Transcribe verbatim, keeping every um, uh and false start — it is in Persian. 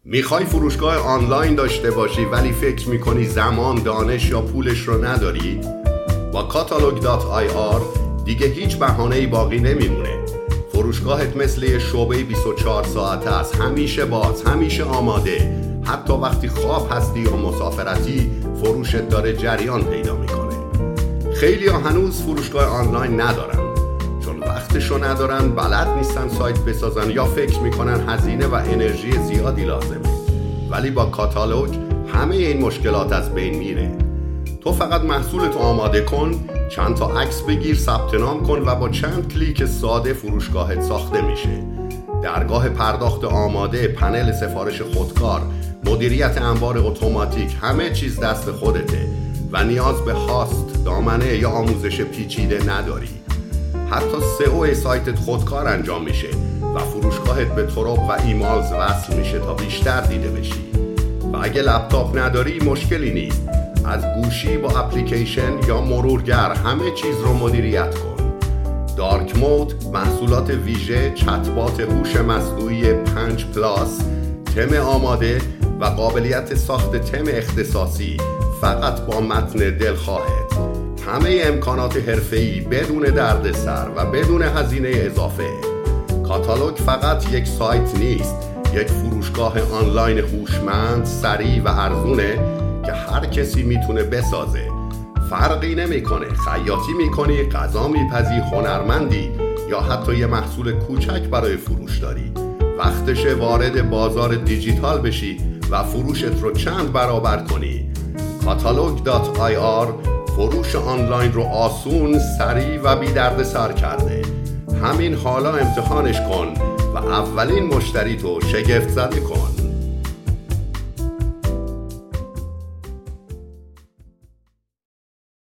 میخوای فروشگاه آنلاین داشته باشی ولی فکر میکنی زمان، دانش یا پولش رو نداری؟ با کاتالوگ دات آی آر دیگه هیچ بهانه‌ای باقی نمیمونه. فروشگاهت مثل یه شعبه بیست و چهار ساعته است، همیشه باز، همیشه آماده. حتی وقتی خواب هستی یا مسافرتی فروشت داره جریان پیدا میکنه. خیلی ها هنوز فروشگاه آنلاین ندارن چون وقتشو ندارن، بلد نیستن سایت بسازن یا فکر میکنن هزینه و انرژی زیادی لازمه. ولی با کاتالوگ همه این مشکلات از بین میره. تو فقط محصولت آماده کن، چند تا عکس بگیر، ثبت نام کن و با چند کلیک ساده فروشگاهت ساخته میشه. درگاه پرداخت آماده، پنل سفارش خودکار، مدیریت انبار اتوماتیک، همه چیز دست خودته و نیاز به هاست، دامنه یا آموزش پیچیده نداری. حتی سئو سایتت خودکار انجام میشه و فروشگاهت به طرق و ایمیلز وصل میشه تا بیشتر دیده بشی. و اگه لپتاپ نداری مشکلی نیست، از گوشی با اپلیکیشن یا مرورگر همه چیز رو مدیریت کن. دارک مود، محصولات ویژه، چتبات هوش مصنوعی پنج پلاس، تم آماده و قابلیت ساخت تم اختصاصی فقط با متن دلخواهت. همه امکانات حرفه‌ای بدون دردسر و بدون هزینه اضافه. کاتالوگ فقط یک سایت نیست، یک فروشگاه آنلاین هوشمند، سریع و ارزونه که هر کسی میتونه بسازه. فرقی نمیکنه خیاطی میکنی، غذا میپزی، هنرمندی یا حتی یه محصول کوچک برای فروش داری. وقتشه وارد بازار دیجیتال بشی و فروشت رو چند برابر کنی. کاتالوگ دات آی آر فروش آنلاین رو آسون، سریع و بی درد سر کرده. همین حالا امتحانش کن و اولین مشتری تو شگفت زده کن.